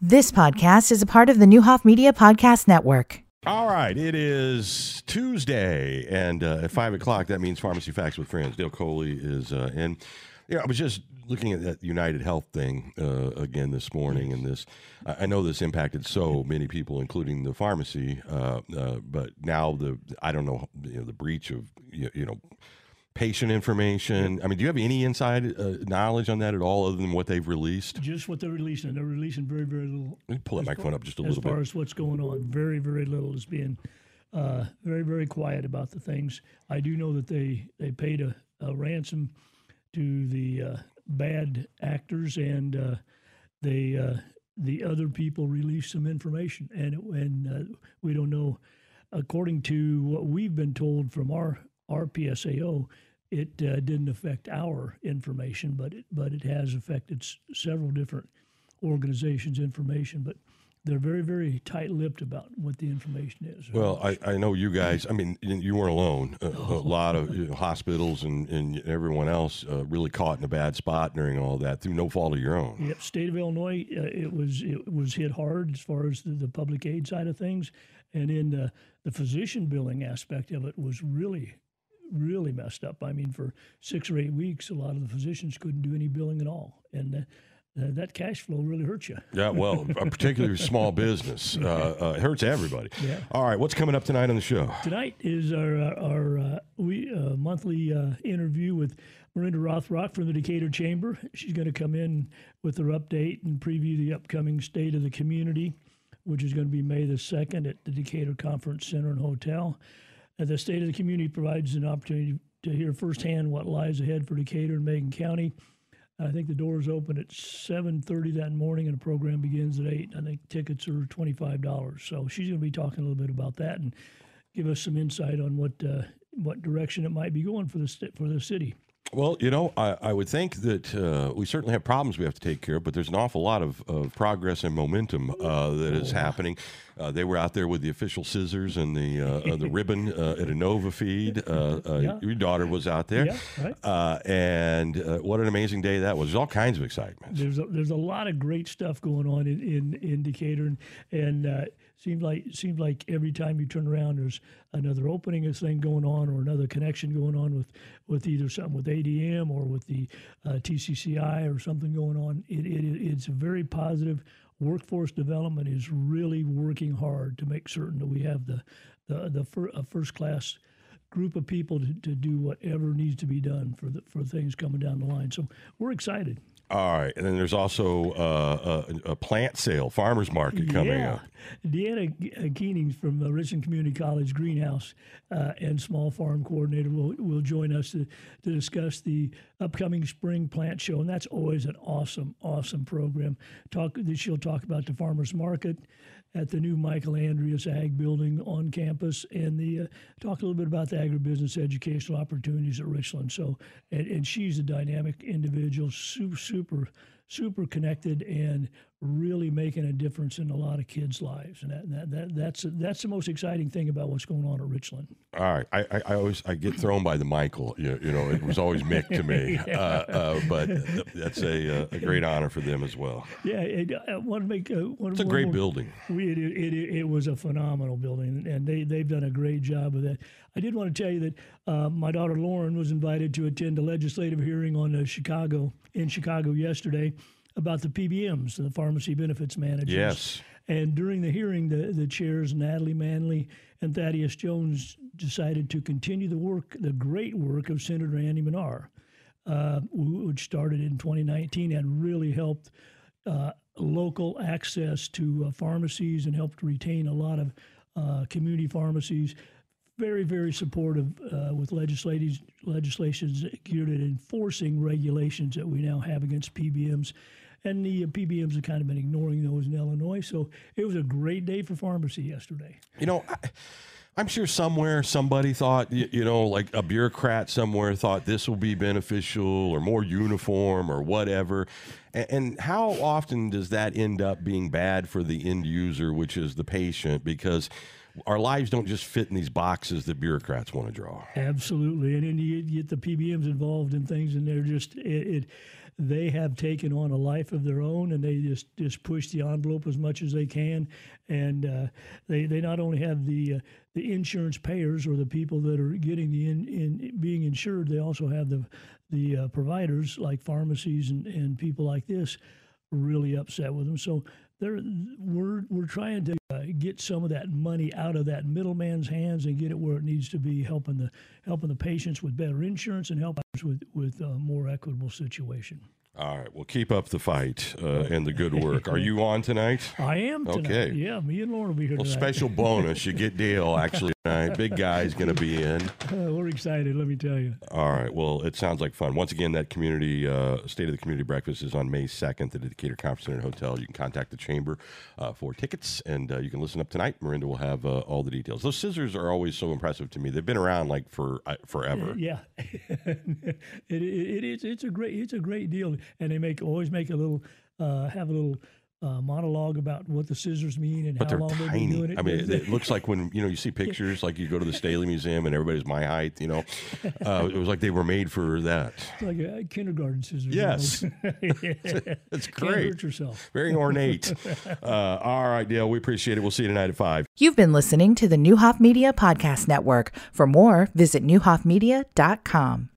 This podcast is a part of the Newhoff Media Podcast Network. All right, it is Tuesday, and at 5 o'clock, that means Pharmacy Facts with Friends. Dale Coley is in. Yeah, I was just looking at that United Health thing again this morning, and this. I know this impacted so many people, including the pharmacy, but now I don't know, the breach of patient information. I mean, do you have any inside knowledge on that at all, other than what they've released? Just what they're releasing. They're releasing very, very little. Let me pull that microphone up just a little bit. As far as what's going on, very, very little is being very, very quiet about the things. I do know that they paid a ransom to the bad actors, and the other people released some information, and we don't know. According to what we've been told from our PSAO, it didn't affect our information, but it has affected several different organizations' information. But they're very, very tight-lipped about what the information is. Well, I know you guys. I mean, you weren't alone. A lot of hospitals and everyone else really caught in a bad spot during all that through no fault of your own. Yep, state of Illinois, it was hit hard as far as the public aid side of things, and in the physician billing aspect of it was really messed up. I mean, for 6 or 8 weeks, a lot of the physicians couldn't do any billing at all, and that cash flow really hurts you. Yeah, well, particularly small business. It hurts everybody. Yeah. All right, what's coming up tonight on the show? Tonight is our monthly interview with Miranda Rothrock from the Decatur Chamber. She's going to come in with her update and preview the upcoming State of the Community, which is going to be May the 2nd at the Decatur Conference Center and Hotel. The State of the Community provides an opportunity to hear firsthand what lies ahead for Decatur and Macon County. I think the doors open at 7:30 that morning, and the program begins at 8. I think tickets are $25. So she's going to be talking a little bit about that and give us some insight on what direction it might be going for the city. Well, I would think that we certainly have problems we have to take care of, but there's an awful lot of progress and momentum that is happening. They were out there with the official scissors and the ribbon at a Nova feed. Yeah. Your daughter was out there. Yeah, right. And what an amazing day that was. There's all kinds of excitement. There's a lot of great stuff going on in Decatur, and seems like every time you turn around, there's another opening of thing going on, or another connection going on with either something with ADM or with the TCCI or something going on. It's a very positive. Workforce development is really working hard to make certain that we have a first class group of people to do whatever needs to be done for things coming down the line. So we're excited. All right, and then there's also a plant sale, farmers market coming up. Deanna Keening from Richland Community College Greenhouse and Small Farm Coordinator will join us to discuss the upcoming spring plant show, and that's always an awesome program. She'll talk about the farmers market at the new Michael Andreas Ag Building on campus, and talk a little bit about the agribusiness educational opportunities at Richland. So, and she's a dynamic individual, super connected, and really making a difference in a lot of kids' lives. And that's the most exciting thing about what's going on at Richland. All right, I get thrown by the Michael. It was always Mick to me, but that's a great honor for them as well. Yeah, I want to make it's a great building. It was a phenomenal building, and they've done a great job with that. I did want to tell you that my daughter Lauren was invited to attend a legislative hearing in Chicago yesterday about the PBMs, the pharmacy benefits managers. Yes. And during the hearing, the chairs, Natalie Manley and Thaddeus Jones, decided to continue the great work of Senator Andy Manar, which started in 2019 and really helped local access to pharmacies and helped retain a lot of community pharmacies. Very, very supportive with legislations geared at enforcing regulations that we now have against PBMs. And the PBMs have kind of been ignoring those in Illinois. So it was a great day for pharmacy yesterday. I'm sure somewhere somebody thought, like a bureaucrat somewhere thought this will be beneficial or more uniform or whatever. And how often does that end up being bad for the end user, which is the patient? Because our lives don't just fit in these boxes that bureaucrats want to draw. Absolutely. And then you get the PBMs involved in things, and they're just they have taken on a life of their own, and they just push the envelope as much as they can. And they not only have the insurance payers or the people that are getting being insured, they also have the providers like pharmacies and people like this really upset with them. So we're trying to get some of that money out of that middleman's hands and get it where it needs to be, helping the patients with better insurance and help us with a more equitable situation. All right. Well, keep up the fight and the good work. Are you on tonight? I am tonight. Okay. Yeah, me and Lauren will be here tonight. Special bonus. You get Dale actually tonight. Big guy's going to be in. We're excited, let me tell you. All right. Well, it sounds like fun. Once again, that community State of the Community Breakfast is on May 2nd at the Decatur Conference Center Hotel. You can contact the Chamber for tickets, and you can listen up tonight. Miranda will have all the details. Those scissors are always so impressive to me. They've been around like for forever. Yeah. It's a great deal, and they always make a little have a little monologue about what the scissors mean and but how they're long they've tiny. been doing it. I mean, it looks like when you see pictures, like you go to the Staley Museum and everybody's my height. It was like they were made for that. It's like a kindergarten scissors. Yes, it's great. Can't hurt yourself. Very ornate. All right, Dale, we appreciate it. We'll see you tonight at 5. You've been listening to the Newhoff Media Podcast Network. For more, visit newhoffmedia.com.